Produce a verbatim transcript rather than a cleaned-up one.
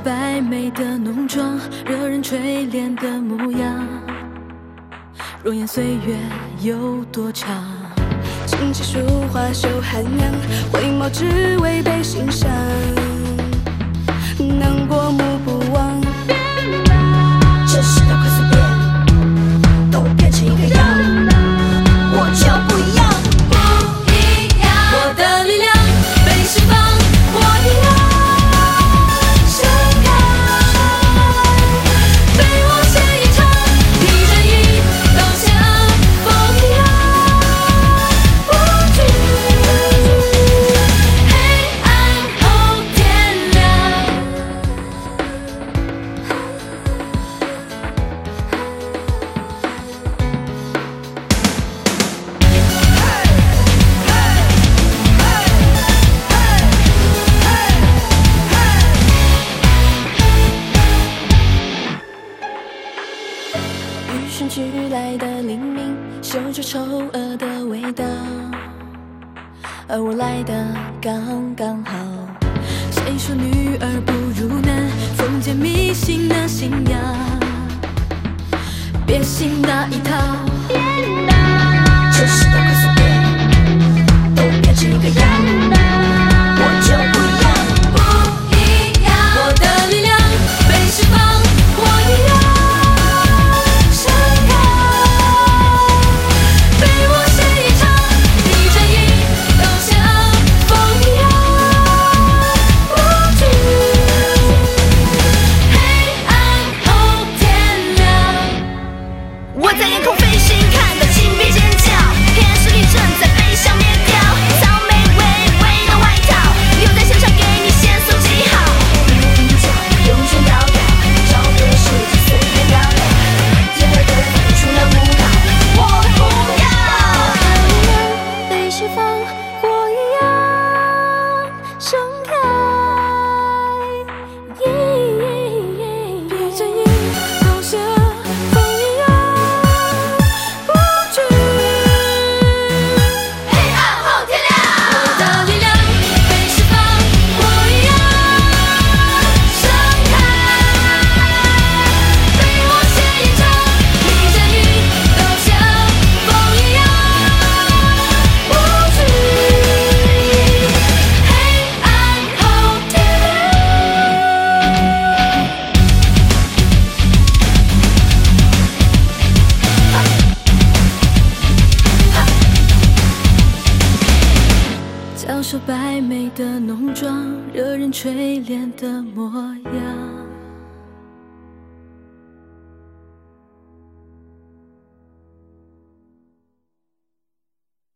白眉的浓妆，惹人垂怜的模样。容颜岁月有多长？ 琴棋书画绣寒阳，回眸只为被欣赏，能过目不忘。这世道快速变，都变成一个样，我就不一样。 不一样，我的力量被释放，我一样盛开，被我写一场，你正义都像风一样无惧，黑暗后天亮。 与生俱来的灵敏，嗅着丑恶的味道，而我来的刚刚好。 谁说女儿不如男？封建迷信的信仰，别信那一套。 这世道快速变，都变成一个样，我就不一样。 不一样，我的力量被释放，我一样盛开，被我写一场，你正义都像风一样无惧，黑暗后天亮。 我在夜空飞行，看到金币尖叫，黑暗势力正在被消灭掉。草莓微微的外套，留在现场给你限速记号。一脚永远摇摇，找个世界随便聊聊，结合的放出了舞蹈，我不要。被释放，我一样盛开。 别正义都像风一样无惧， 黑暗后天亮。 我的力量被释放，我一样盛开，被我写一场，你正义都像风一样无惧，黑暗后天教授白眉的浓妆，惹人垂怜的模样。